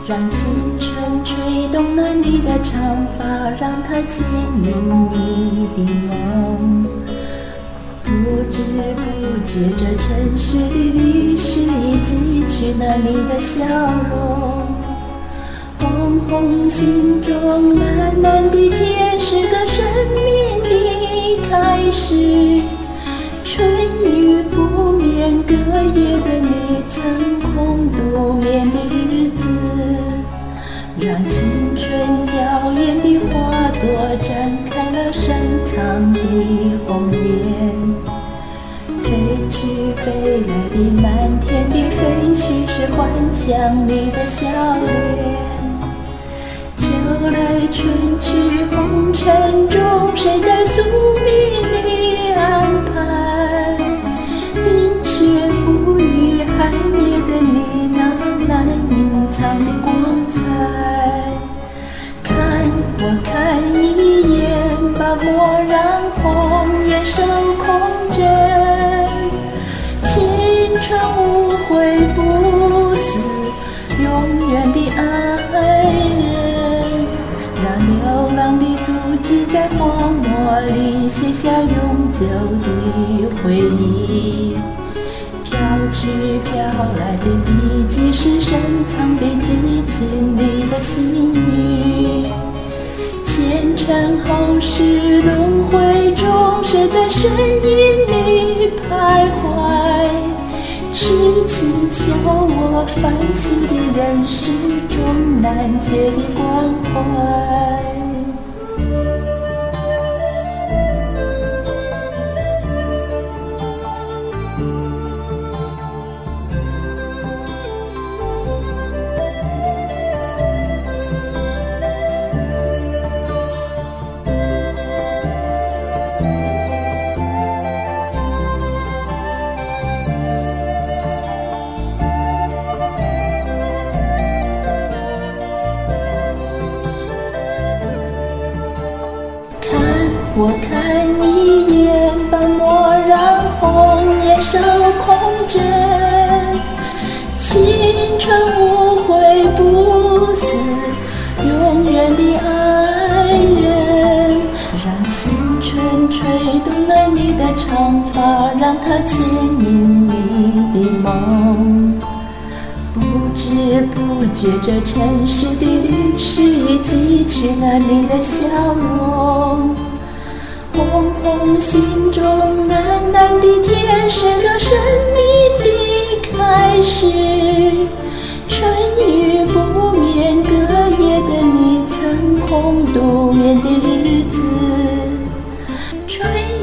让青春吹动了你的长发，让它牵引你的梦。不知不觉，这城市的历史已记取了你的笑容。红红心中蓝蓝的天，是个生命的开始。春雨不眠，隔夜的你曾空独眠的日子，让青春娇艳的花朵展开了深藏的红颜。飞去飞来的满天的飞絮，是幻想你的笑脸。秋来春去红尘中，谁在宿命里安排？冰雪不语寒夜的你，那难隐藏的光彩。看我看一眼，把墨染红颜手空枕。青春无悔不死，永远的爱人。让流浪的足迹在荒漠里写下永久的回忆。飘去飘来的笔迹，是深藏的激情里的心语。前尘后世轮回中，谁在身影里徘徊？痴情笑我凡俗的人世中难解的关怀。我看一眼，把墨染红颜手空枕。青春无悔不死，永远的爱人。让青春吹动了你的长发，让它牵引你的梦。不知不觉，这城市的历史已记取了你的笑容。红红心中蓝蓝的天，是个生命的开始。春雨不眠，隔夜的你曾空独眠的日子。春